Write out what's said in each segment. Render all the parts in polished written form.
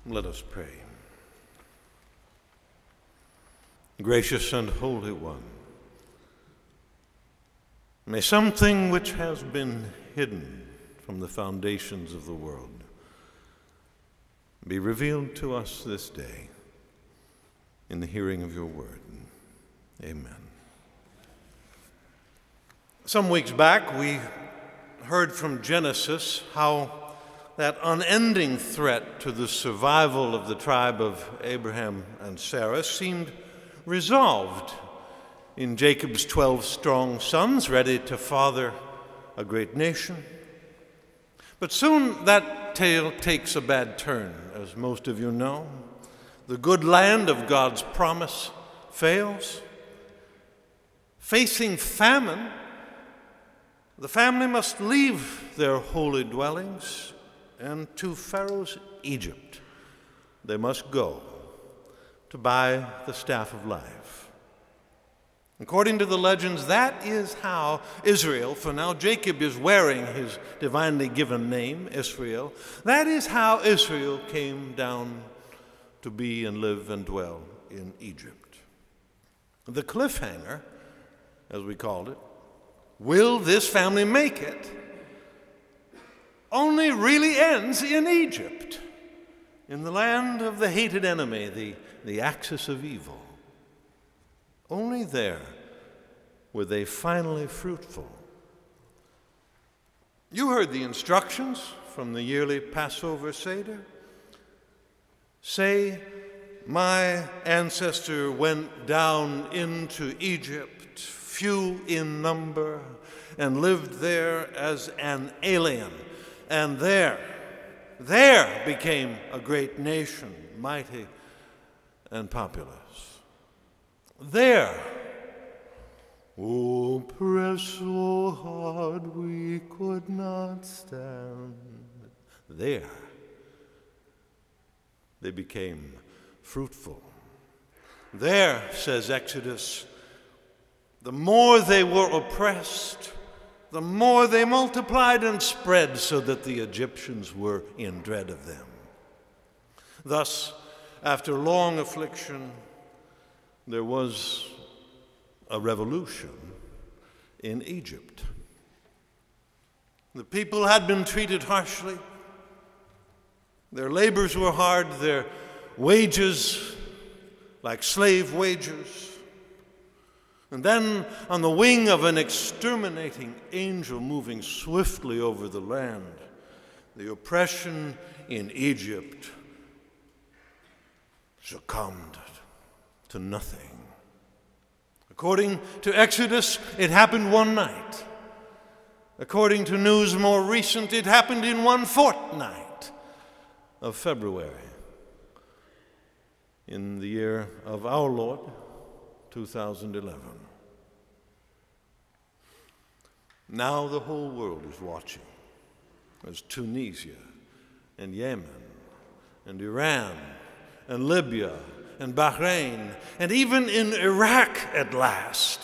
Let us pray. Gracious and Holy One, may something which has been hidden from the foundations of the world be revealed to us this day in the hearing of your word. Amen. Some weeks back, we heard from Genesis how that unending threat to the survival of the tribe of Abraham and Sarah seemed resolved in Jacob's 12 strong sons, ready to father a great nation. But soon that tale takes a bad turn, as most of you know. The good land of God's promise fails. Facing famine, the family must leave their holy dwellings, and to Pharaoh's Egypt they must go to buy the staff of life. According to the legends, that is how Israel, for now Jacob is wearing his divinely given name, Israel, that is how Israel came down to be and live and dwell in Egypt. The cliffhanger, as we called it, will this family make it, only really ends in Egypt, in the land of the hated enemy, the axis of evil. Only there were they finally fruitful. You heard the instructions from the yearly Passover Seder. Say, my ancestor went down into Egypt, few in number, and lived there as an alien. And there became a great nation, mighty and populous. There, oh, press so hard we could not stand. There, they became fruitful. There, says Exodus, the more they were oppressed, the more they multiplied and spread, so that the Egyptians were in dread of them. Thus, after long affliction, there was a revolution in Egypt. The people had been treated harshly. Their labors were hard, their wages like slave wages. And then, on the wing of an exterminating angel moving swiftly over the land, the oppression in Egypt succumbed to nothing. According to Exodus, it happened one night. According to news more recent, it happened in one fortnight of February in the year of our Lord, 2011. Now the whole world is watching as Tunisia and Yemen and Iran and Libya and Bahrain and even in Iraq at last,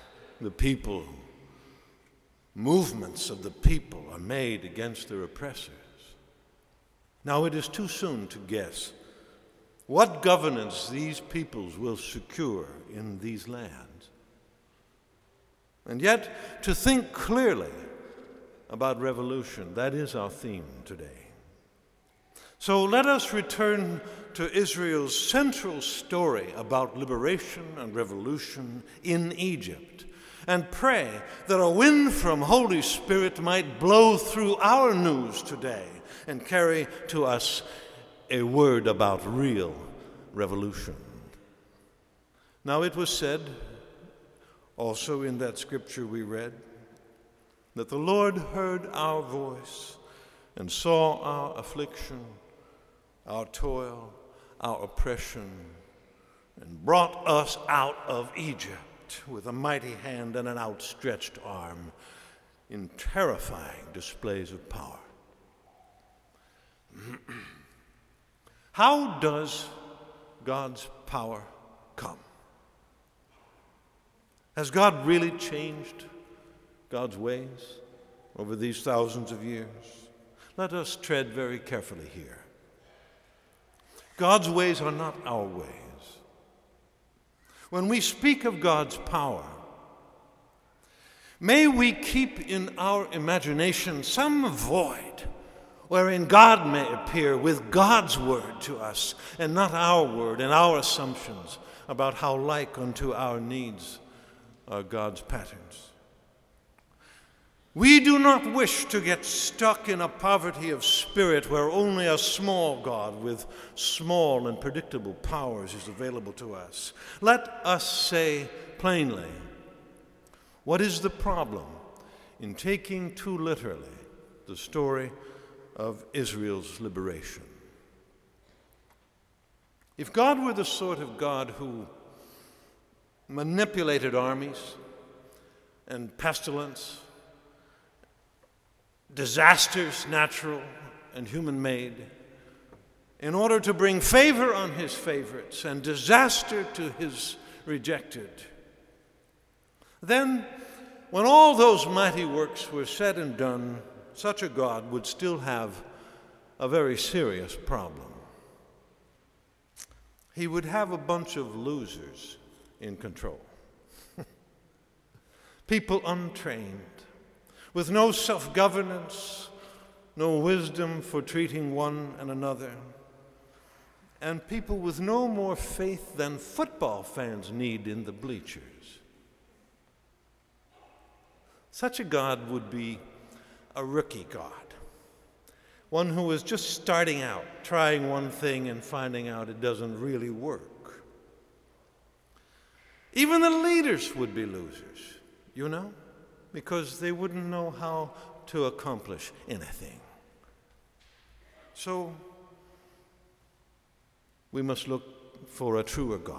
movements of the people are made against their oppressors. Now it is too soon to guess what governance these peoples will secure in these lands. And yet, to think clearly about revolution, that is our theme today. So let us return to Israel's central story about liberation and revolution in Egypt and pray that a wind from Holy Spirit might blow through our news today and carry to us a word about real revolution. Now it was said, also in that scripture we read, that the Lord heard our voice and saw our affliction, our toil, our oppression, and brought us out of Egypt with a mighty hand and an outstretched arm in terrifying displays of power. How does God's power come? Has God really changed God's ways over these thousands of years? Let us tread very carefully here. God's ways are not our ways. When we speak of God's power, may we keep in our imagination some void wherein God may appear with God's word to us, and not our word and our assumptions about how like unto our needs are God's patterns. We do not wish to get stuck in a poverty of spirit where only a small God with small and predictable powers is available to us. Let us say plainly, what is the problem in taking too literally the story of Israel's liberation? If God were the sort of God who manipulated armies and pestilence, disasters, natural and human-made, in order to bring favor on his favorites and disaster to his rejected, then when all those mighty works were said and done, such a God would still have a very serious problem. He would have a bunch of losers in control. People untrained, with no self-governance, no wisdom for treating one and another, and people with no more faith than football fans need in the bleachers. Such a God would be a rookie God, one who is just starting out, trying one thing and finding out it doesn't really work. Even the leaders would be losers, you know, because they wouldn't know how to accomplish anything. So we must look for a truer God.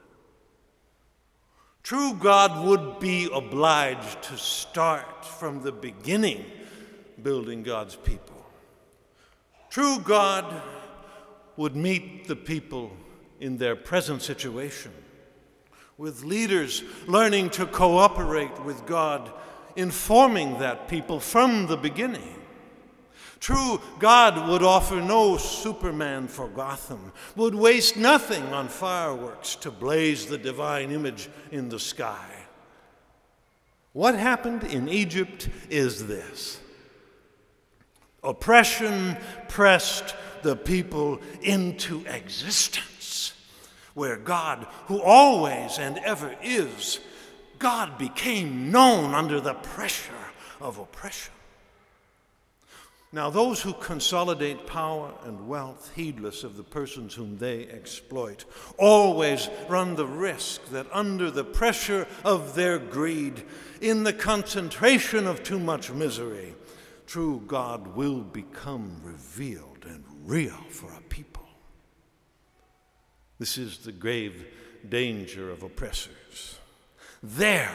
True God would be obliged to start from the beginning building God's people. True God would meet the people in their present situation, with leaders learning to cooperate with God, informing that people from the beginning. True God would offer no Superman for Gotham, would waste nothing on fireworks to blaze the divine image in the sky. What happened in Egypt is this: oppression pressed the people into existence, where God, who always and ever is, God became known under the pressure of oppression. Now, those who consolidate power and wealth, heedless of the persons whom they exploit, always run the risk that under the pressure of their greed, in the concentration of too much misery, true God will become revealed and real for a people. This is the grave danger of oppressors. There,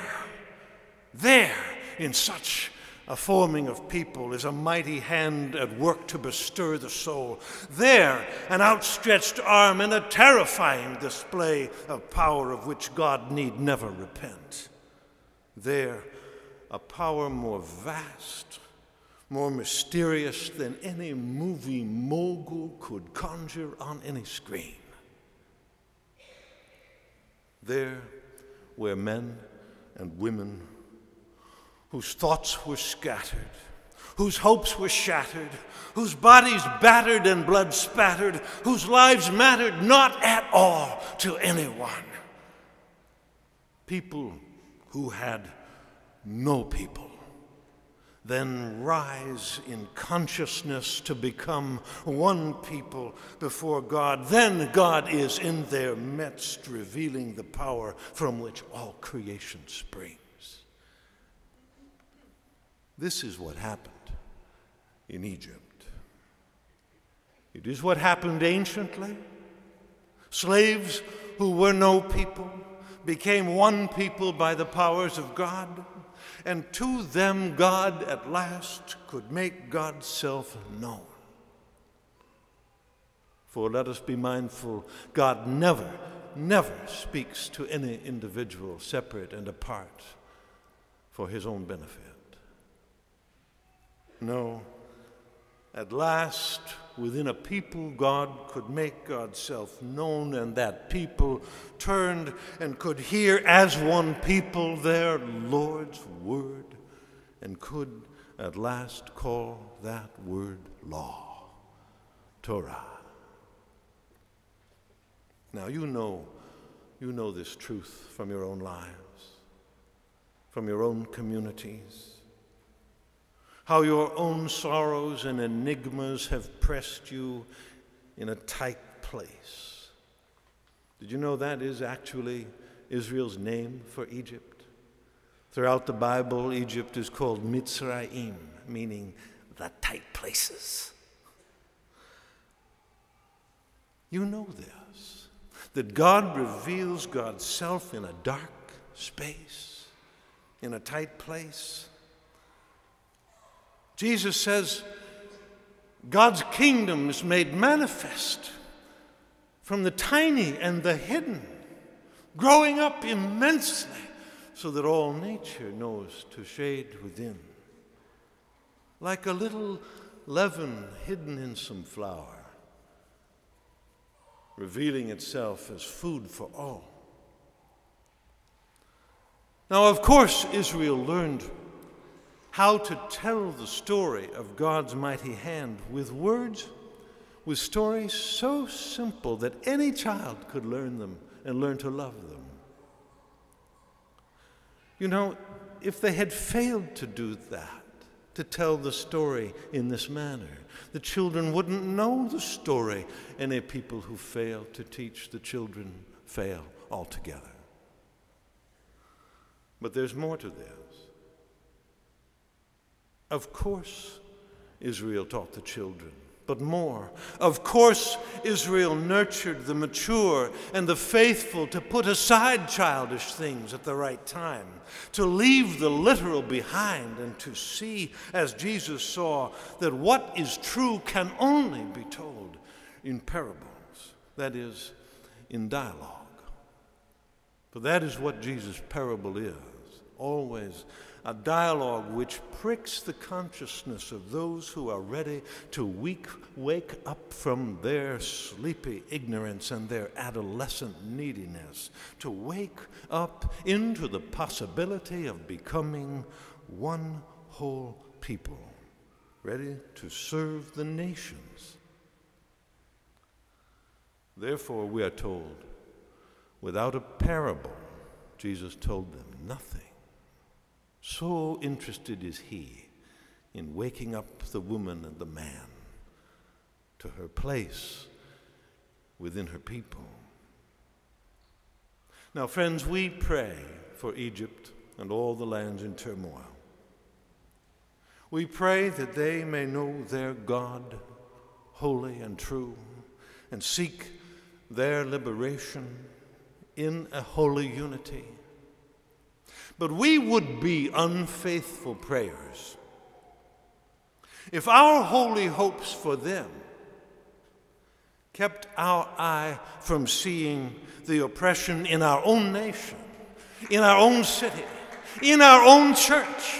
in such a forming of people is a mighty hand at work to bestir the soul. There, an outstretched arm and a terrifying display of power of which God need never repent. There, a power more vast, more mysterious than any movie mogul could conjure on any screen. There, where men and women whose thoughts were scattered, whose hopes were shattered, whose bodies battered and blood spattered, whose lives mattered not at all to anyone. People who had no people then rise in consciousness to become one people before God. Then God is in their midst, revealing the power from which all creation springs. This is what happened in Egypt. It is what happened anciently. Slaves who were no people became one people by the powers of God, and to them God at last could make God's self known. For let us be mindful, God never speaks to any individual separate and apart for his own benefit. No, At last, within a people, God could make God's self known, and that people turned and could hear as one people their Lord's word, and could at last call that word law, Torah. Now you know this truth from your own lives, from your own communities, how your own sorrows and enigmas have pressed you in a tight place. Did you know that is actually Israel's name for Egypt? Throughout the Bible, Egypt is called Mitzrayim, meaning the tight places. You know this, that God reveals God's self in a dark space, in a tight place. Jesus says God's kingdom is made manifest from the tiny and the hidden, growing up immensely so that all nature knows to shade within. Like a little leaven hidden in some flour, revealing itself as food for all. Now, of course, Israel learned how to tell the story of God's mighty hand with words, with stories so simple that any child could learn them and learn to love them. You know, if they had failed to do that, to tell the story in this manner, the children wouldn't know the story, and a people who fail to teach the children fail altogether. But there's more to this. Of course, Israel taught the children, but more. Of course, Israel nurtured the mature and the faithful to put aside childish things at the right time, to leave the literal behind, and to see, as Jesus saw, that what is true can only be told in parables, that is, in dialogue. For that is what Jesus' parable is, always a dialogue which pricks the consciousness of those who are ready to wake up from their sleepy ignorance and their adolescent neediness, to wake up into the possibility of becoming one whole people, ready to serve the nations. Therefore, we are told, without a parable, Jesus told them nothing. So interested is he in waking up the woman and the man to her place within her people. Now, friends, we pray for Egypt and all the lands in turmoil. We pray that they may know their God, holy and true, and seek their liberation in a holy unity. But we would be unfaithful prayers if our holy hopes for them kept our eye from seeing the oppression in our own nation, in our own city, in our own church.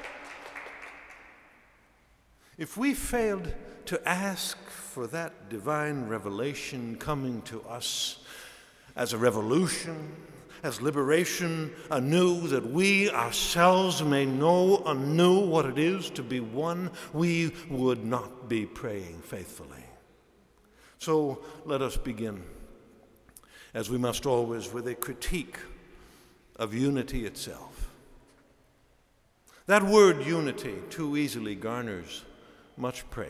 If we failed to ask for that divine revelation coming to us as a revolution, as liberation anew, that we ourselves may know anew what it is to be one, we would not be praying faithfully. So let us begin, as we must always, with a critique of unity itself. That word unity too easily garners much praise.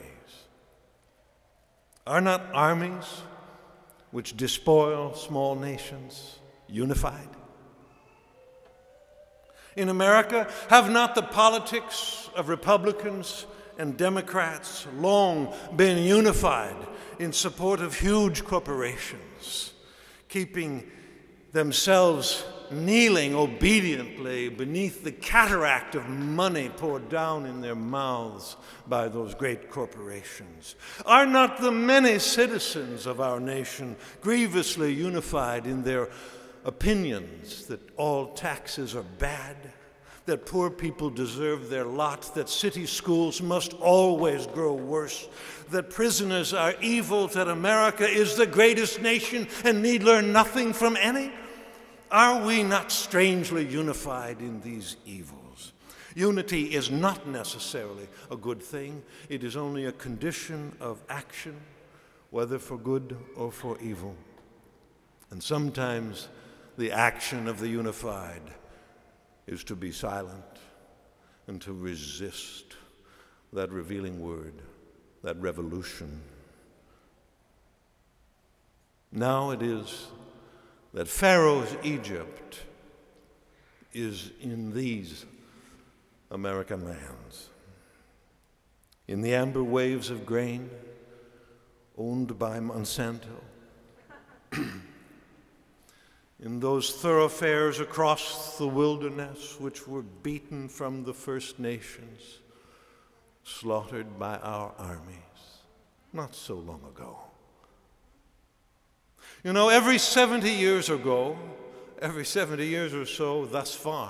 Are not armies which despoil small nations unified? In America, have not the politics of Republicans and Democrats long been unified in support of huge corporations, keeping themselves kneeling obediently beneath the cataract of money poured down in their mouths by those great corporations? Are not the many citizens of our nation grievously unified in their opinions that all taxes are bad, that poor people deserve their lot, that city schools must always grow worse, that prisoners are evil, that America is the greatest nation and need learn nothing from any? Are we not strangely unified in these evils? Unity is not necessarily a good thing. It is only a condition of action, whether for good or for evil. And sometimes the action of the unified is to be silent and to resist that revealing word, that revolution. Now it is that Pharaoh's Egypt is in these American lands, in the amber waves of grain owned by Monsanto, in those thoroughfares across the wilderness which were beaten from the First Nations, slaughtered by our armies not so long ago. You know, every 70 years or so thus far,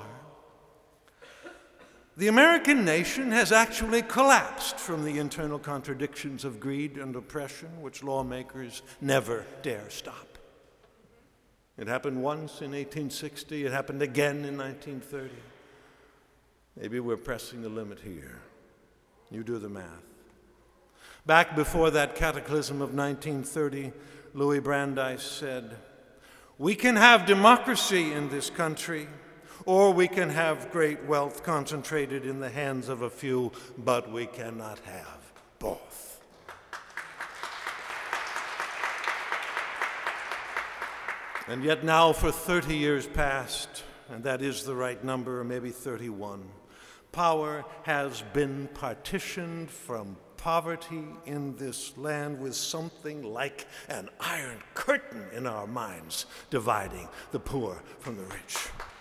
the American nation has actually collapsed from the internal contradictions of greed and oppression which lawmakers never dare stop. It happened once in 1860. It happened again in 1930. Maybe we're pressing the limit here. You do the math. Back before that cataclysm of 1930, Louis Brandeis said, "We can have democracy in this country, or we can have great wealth concentrated in the hands of a few, but we cannot have both." And yet now for 30 years past, and that is the right number, or maybe 31, power has been partitioned from poverty in this land with something like an iron curtain in our minds dividing the poor from the rich.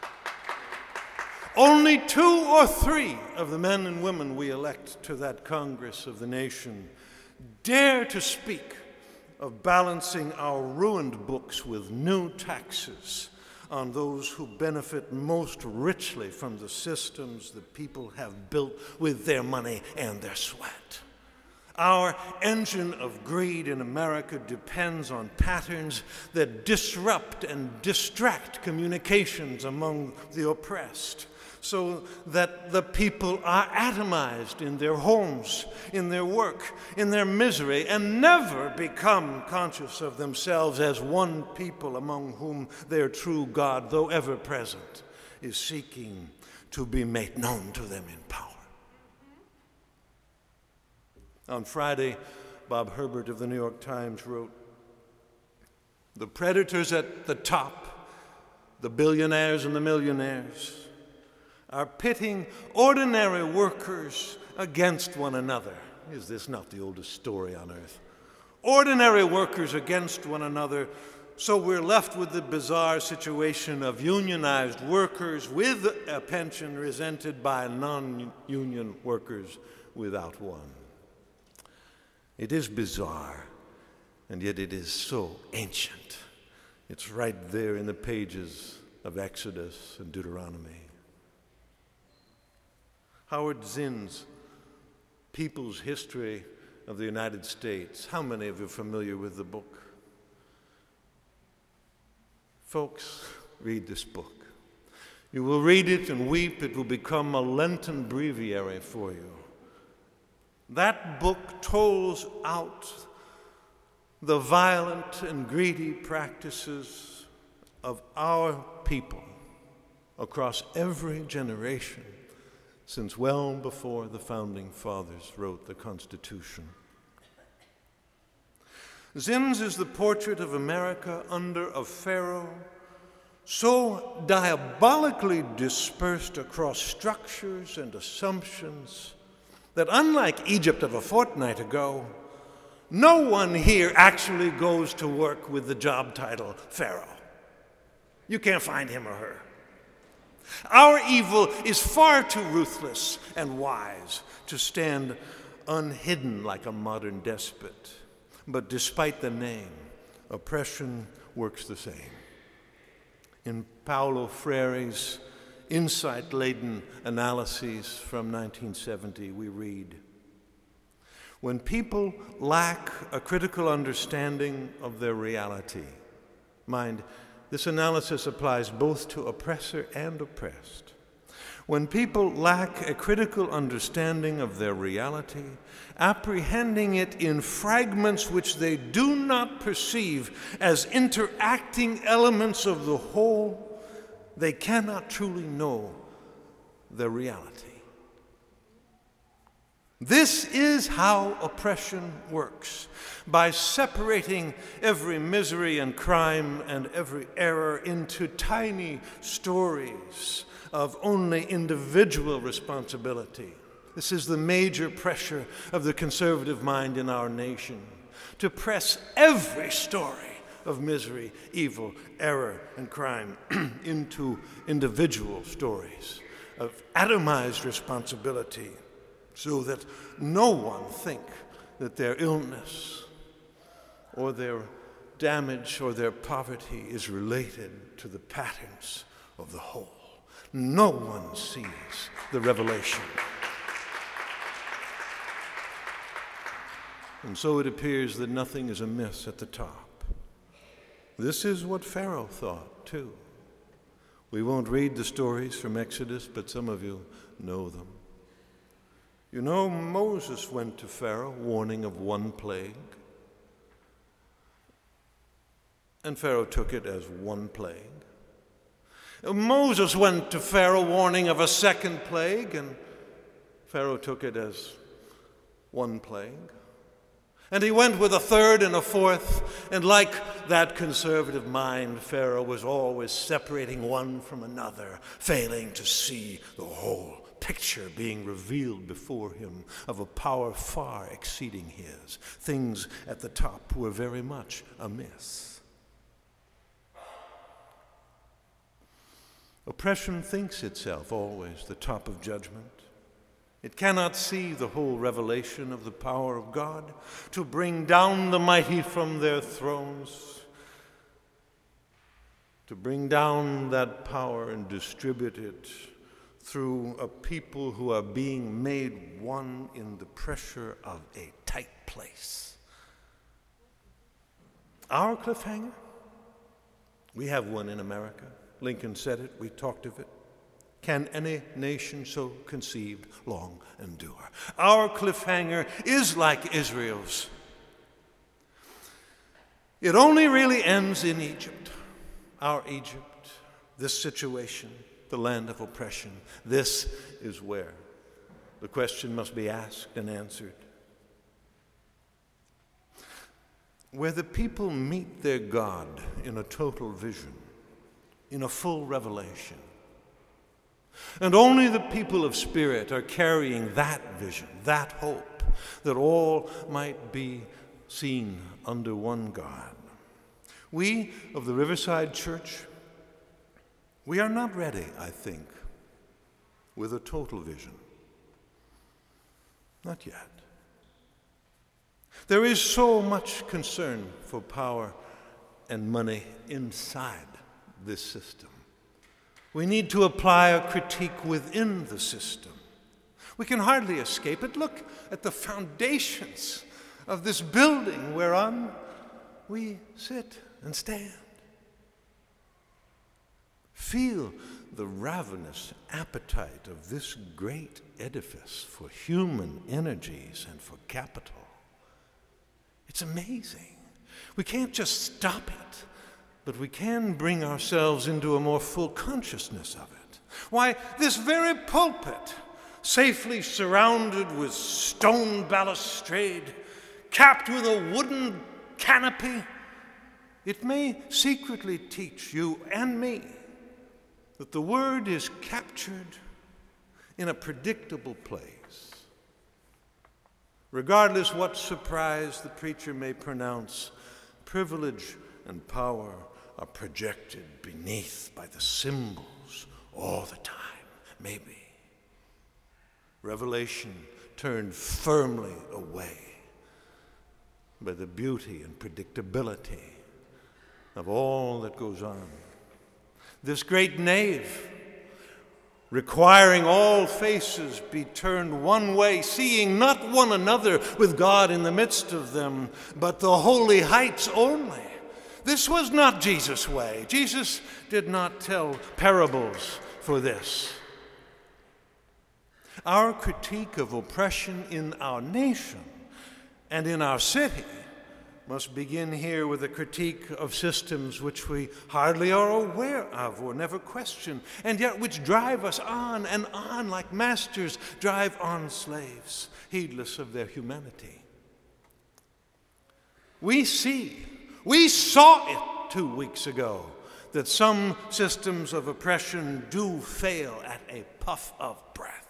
Only 2 or 3 of the men and women we elect to that Congress of the nation dare to speak of balancing our ruined books with new taxes on those who benefit most richly from the systems that people have built with their money and their sweat. Our engine of greed in America depends on patterns that disrupt and distract communications among the oppressed, so that the people are atomized in their homes, in their work, in their misery, and never become conscious of themselves as one people among whom their true God, though ever present, is seeking to be made known to them in power. On Friday, Bob Herbert of the New York Times wrote, "The predators at the top, the billionaires and the millionaires, are pitting ordinary workers against one another." Is this not the oldest story on earth? Ordinary workers against one another, so we're left with the bizarre situation of unionized workers with a pension resented by non-union workers without one. It is bizarre, and yet it is so ancient. It's right there in the pages of Exodus and Deuteronomy. Howard Zinn's People's History of the United States. How many of you are familiar with the book? Folks, read this book. You will read it and weep. It will become a Lenten breviary for you. That book tolls out the violent and greedy practices of our people across every generation since well before the Founding Fathers wrote the Constitution. Zinn's is the portrait of America under a Pharaoh so diabolically dispersed across structures and assumptions that, unlike Egypt of a fortnight ago, no one here actually goes to work with the job title Pharaoh. You can't find him or her. Our evil is far too ruthless and wise to stand unhidden like a modern despot. But despite the name, oppression works the same. In Paulo Freire's insight-laden analyses from 1970, we read, "When people lack a critical understanding of their reality," mind, this analysis applies both to oppressor and oppressed. "When people lack a critical understanding of their reality, apprehending it in fragments which they do not perceive as interacting elements of the whole, they cannot truly know their reality." This is how oppression works, by separating every misery and crime and every error into tiny stories of only individual responsibility. This is the major pressure of the conservative mind in our nation, to press every story of misery, evil, error, and crime into individual stories of atomized responsibility, so that no one think that their illness or their damage or their poverty is related to the patterns of the whole. No one sees the revelation. And so it appears that nothing is amiss at the top. This is what Pharaoh thought, too. We won't read the stories from Exodus, but some of you know them. You know, Moses went to Pharaoh warning of one plague, and Pharaoh took it as one plague. Moses went to Pharaoh warning of a second plague, and Pharaoh took it as one plague. And he went with a third and a fourth, and like that conservative mind, Pharaoh was always separating one from another, failing to see the whole picture being revealed before him of a power far exceeding his. Things at the top were very much amiss. Oppression thinks itself always the top of judgment. It cannot see the whole revelation of the power of God to bring down the mighty from their thrones, to bring down that power and distribute it through a people who are being made one in the pressure of a tight place. Our cliffhanger? We have one in America. Lincoln said it, we talked of it. Can any nation so conceived long endure? Our cliffhanger is like Israel's. It only really ends in Egypt, our Egypt, this situation, the land of oppression. This is where the question must be asked and answered. Where the people meet their God in a total vision, in a full revelation. And only the people of spirit are carrying that vision, that hope, that all might be seen under one God. We of the Riverside Church, we are not ready, I think, with a total vision. Not yet. There is so much concern for power and money inside this system. We need to apply a critique within the system. We can hardly escape it. Look at the foundations of this building whereon we sit and stand. Feel the ravenous appetite of this great edifice for human energies and for capital. It's amazing. We can't just stop it, but we can bring ourselves into a more full consciousness of it. Why, this very pulpit, safely surrounded with stone balustrade, capped with a wooden canopy, it may secretly teach you and me that the word is captured in a predictable place. Regardless what surprise the preacher may pronounce, privilege and power are projected beneath by the symbols all the time, maybe. Revelation turned firmly away by the beauty and predictability of all that goes on. This great nave requiring all faces be turned one way, seeing not one another with God in the midst of them, but the holy heights only. This was not Jesus' way. Jesus did not tell parables for this. Our critique of oppression in our nation and in our city must begin here with a critique of systems which we hardly are aware of or never question, and yet which drive us on and on like masters drive on slaves, heedless of their humanity. We saw it 2 weeks ago, that some systems of oppression do fail at a puff of breath.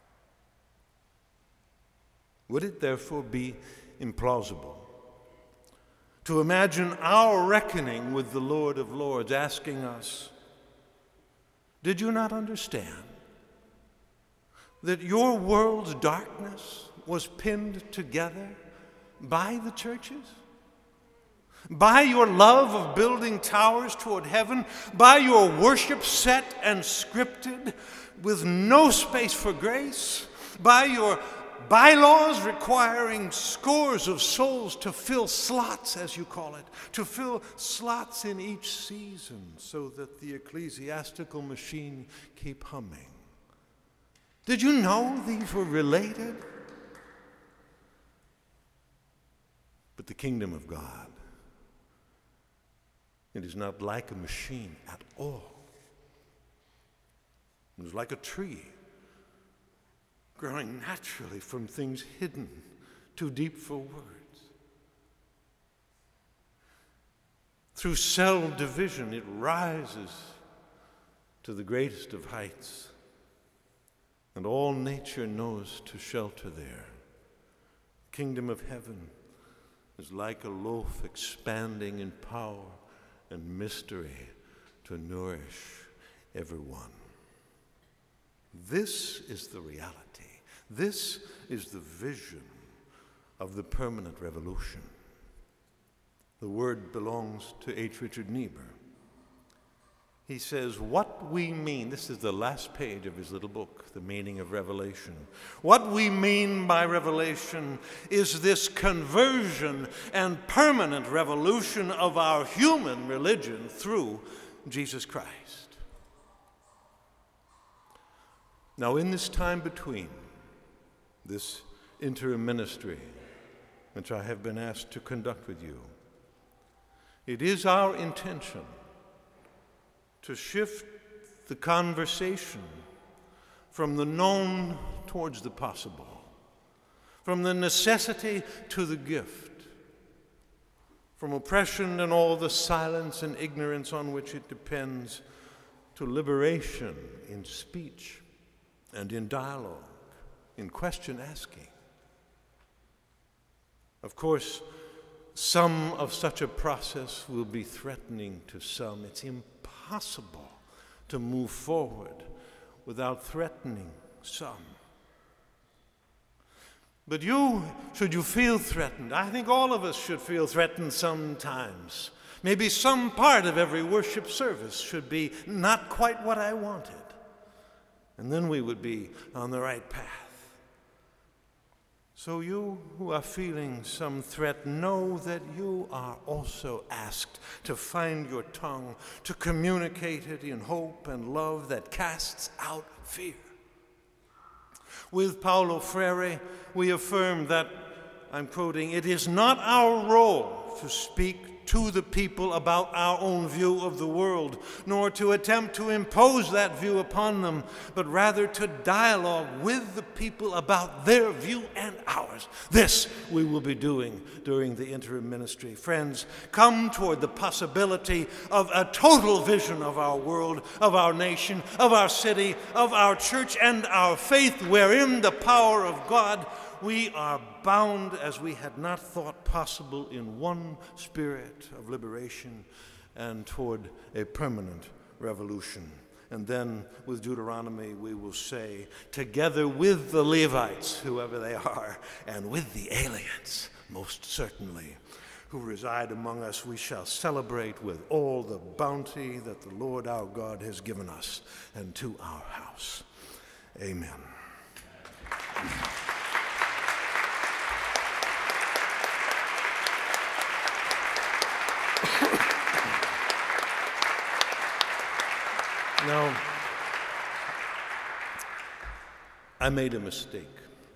Would it therefore be implausible to imagine our reckoning with the Lord of Lords asking us, did you not understand that your world's darkness was pinned together by the churches? By your love of building towers toward heaven, by your worship set and scripted with no space for grace, by your bylaws requiring scores of souls to fill slots, as you call it, to fill slots in each season so that the ecclesiastical machine keep humming. Did you know these were related? But the kingdom of God, it is not like a machine at all. It is like a tree growing naturally from things hidden, too deep for words. Through cell division, it rises to the greatest of heights, and all nature knows to shelter there. The kingdom of heaven is like a loaf expanding in power and mystery to nourish everyone. This is the reality. This is the vision of the permanent revolution. The word belongs to H. Richard Niebuhr. He says, what we mean, this is the last page of his little book, The Meaning of Revelation. What we mean by revelation is this conversion and permanent revolution of our human religion through Jesus Christ. Now, in this time between this interim ministry, which I have been asked to conduct with you, it is our intention to shift the conversation from the known towards the possible, from the necessity to the gift, from oppression and all the silence and ignorance on which it depends, to liberation in speech and in dialogue, in question asking. Of course, some of such a process will be threatening to some. It's impossible to move forward without threatening some. But should you feel threatened, I think all of us should feel threatened sometimes. Maybe some part of every worship service should be not quite what I wanted. And then we would be on the right path. So you who are feeling some threat, know that you are also asked to find your tongue, to communicate it in hope and love that casts out fear. With Paulo Freire, we affirm that, I'm quoting, "It is not our role to speak to the people about our own view of the world, nor to attempt to impose that view upon them, but rather to dialogue with the people about their view and ours. This we will be doing during the interim ministry. Friends, come toward the possibility of a total vision of our world, of our nation, of our city, of our church and our faith, wherein the power of God we are bound as we had not thought possible in one spirit of liberation and toward a permanent revolution." And then with Deuteronomy we will say, together with the Levites, whoever they are, and with the aliens, most certainly, who reside among us, we shall celebrate with all the bounty that the Lord our God has given us and to our house. Amen. Now, I made a mistake.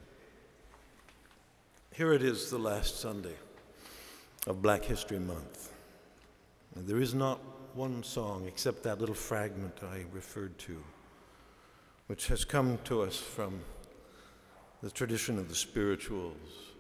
Here it is, the last Sunday of Black History Month. And there is not one song except that little fragment I referred to, which has come to us from the tradition of the spirituals.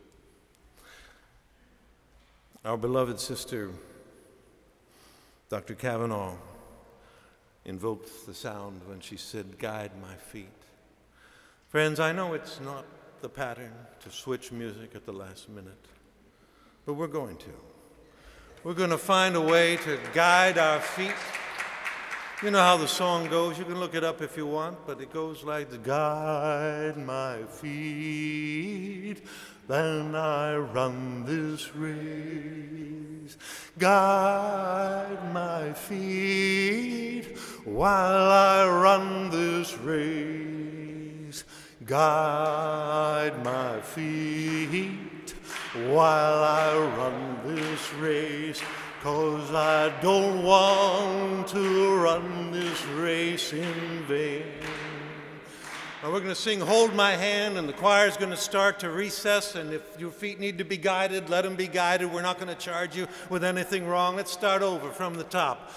Our beloved sister, Dr. Kavanaugh, invoked the sound when she said, "Guide my feet." Friends, I know it's not the pattern to switch music at the last minute, but we're going to. We're going to find a way to guide our feet. You know how the song goes. You can look it up if you want, but it goes like this: guide my feet, then I run this race. Guide my feet while I run this race. Guide my feet while I run this race, 'cause I don't want to run this race in vain. Now we're going to sing "Hold My Hand," and the choir's going to start to recess, and if your feet need to be guided, let them be guided. We're not going to charge you with anything wrong. Let's start over from the top.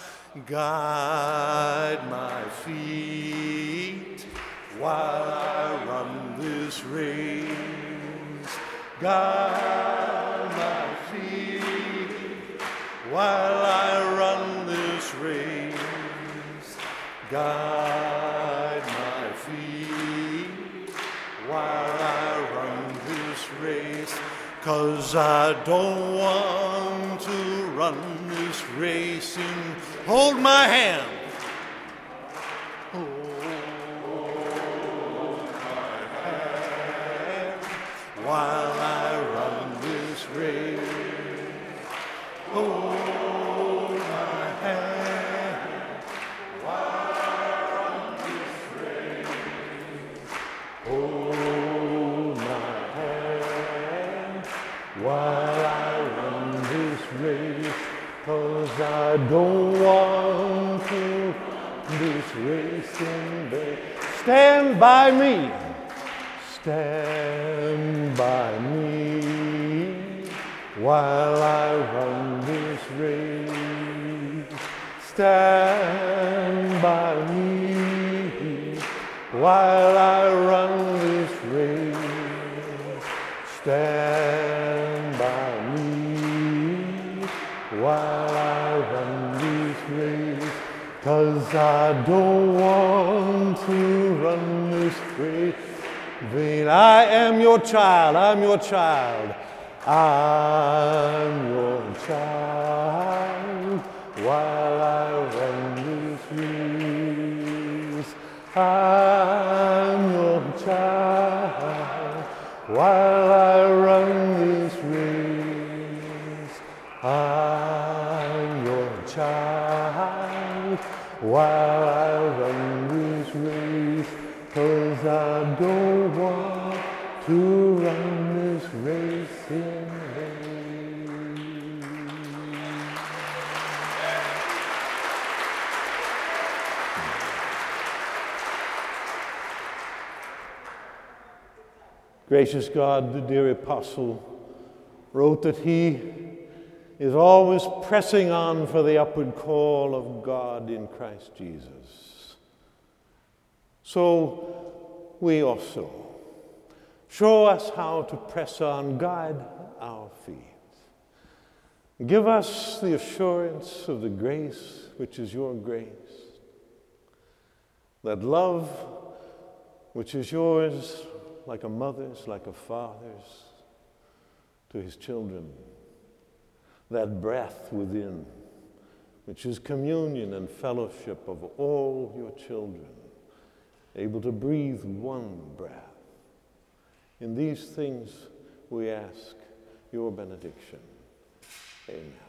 Guide my feet while I run this race. Guide my feet while I run this race. Guide my feet while I run this race, 'cause I don't want to run this race in. Hold my hand. While I run this race, hold my hand. While I run this race, hold my hand. While I run this race, 'cause I don't want to run this race in vain. Stand by me. Stand by me while I run this race. Stand by me while I run this race. Stand by me while I run this race, 'cause I don't want to run this race. I am your child, I'm your child, I'm your child, while I run this race. I'm your child, while I run this race. I'm your child, while I run this race, 'cause I don't want to run this race in vain. Gracious God, the dear apostle wrote that he is always pressing on for the upward call of God in Christ Jesus. So we also show us how to press on, guide our feet. Give us the assurance of the grace which is your grace, that love which is yours, like a mother's, like a father's to his children, that breath within which is communion and fellowship of all your children, able to breathe one breath. In these things we ask your benediction. Amen.